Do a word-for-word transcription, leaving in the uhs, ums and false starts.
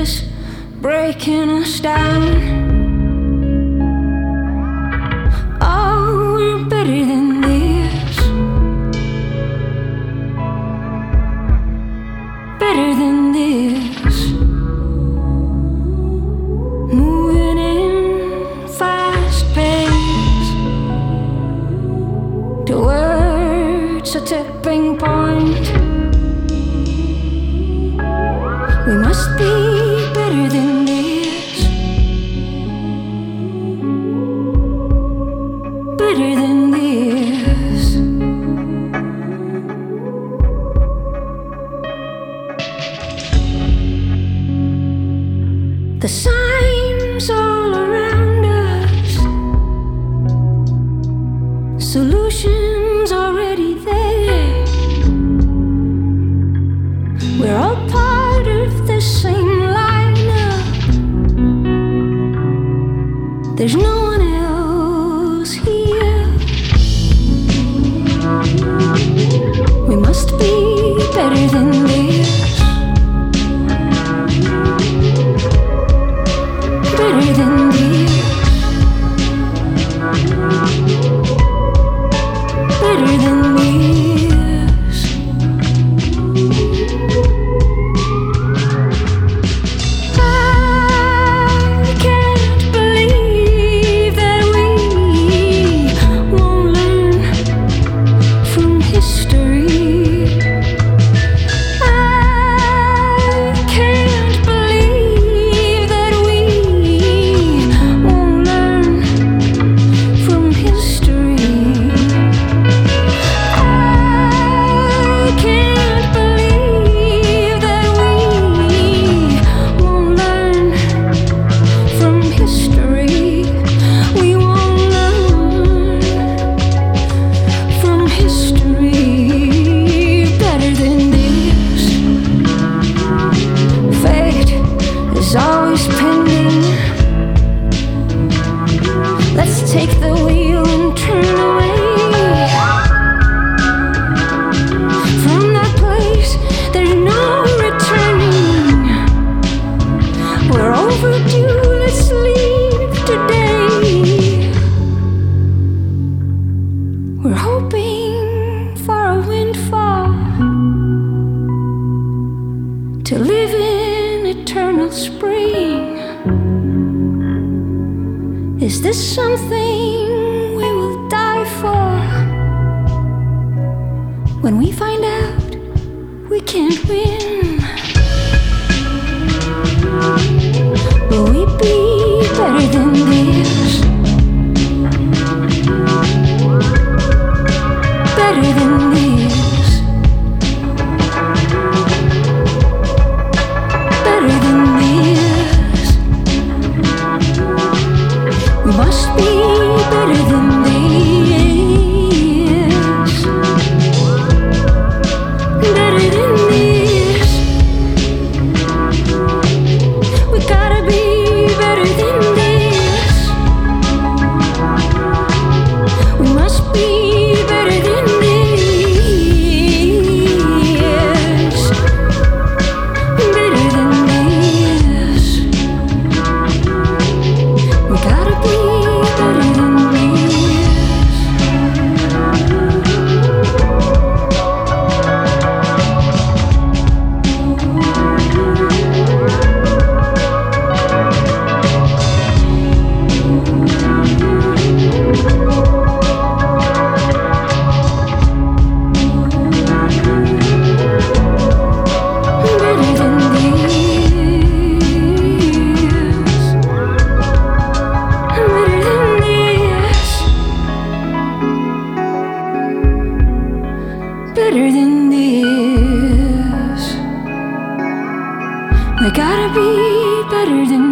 this breaking us down. Oh, we're better than this, better than this. Moving in fast pace towards a tipping point. We must be better than this, better than this. The signs all around us, solutions already there. We're all part of the same lineup. There's no one else here. We must be better than this, better than this, better than this. Is always pending. Let's take the wheel and turn away from that place. There's no returning. We're overdue. Let's leave today. We're hoping for a windfall to live in eternal spring. Is this something we will die for? When we find out we can't win, will we be better than this, better than this, better than this? We must be better than this, better than this. We gotta be better than this. We must be better than this, better than this. We gotta be better than this. Better than this, better than this. We gotta be better than